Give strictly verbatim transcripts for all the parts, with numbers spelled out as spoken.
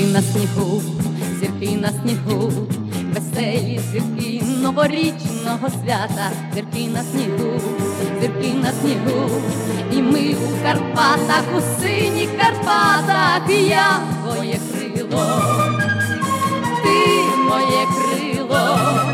на снігу, зірки на снігу, веселі зірки новорічного свята, зірки на снігу, зірки на снігу, і ми у Карпатах, у синіх Карпатах, я твоє крило, ти моє крило,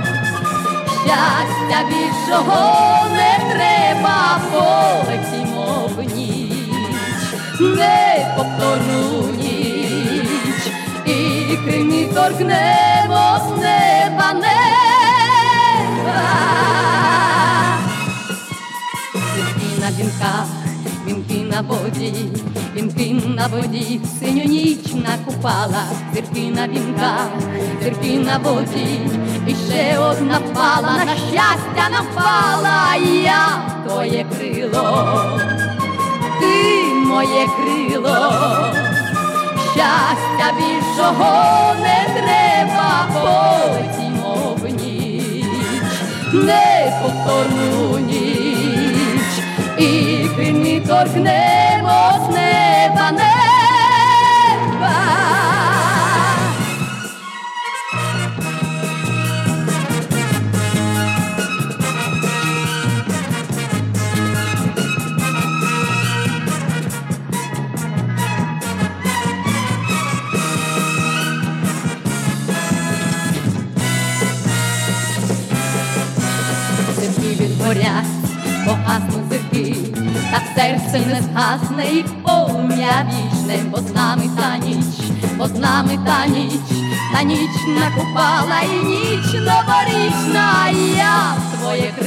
щастя більшого не треба, полетімо в ніч, неповторну ніч, і крильми торкнемо з неба, неба. Зірки на вінках, вінки на воді, вінки на воді, синю ніч накупала, зірки на вінках, зірки на воді, і ще одна впала, на щастя напала, я твоє крило, ти моє крило, щастя більшого не треба, полетімо в ніч, неповторну ніч, і крильми торкнемо з неба, неба. Зірки відгорять, погаснуть зірки, та серце не згасне і полум'я вічне, бо з нами та ніч, бо з нами та ніч, та ніч накупала і ніч новорічна, я твоє крило.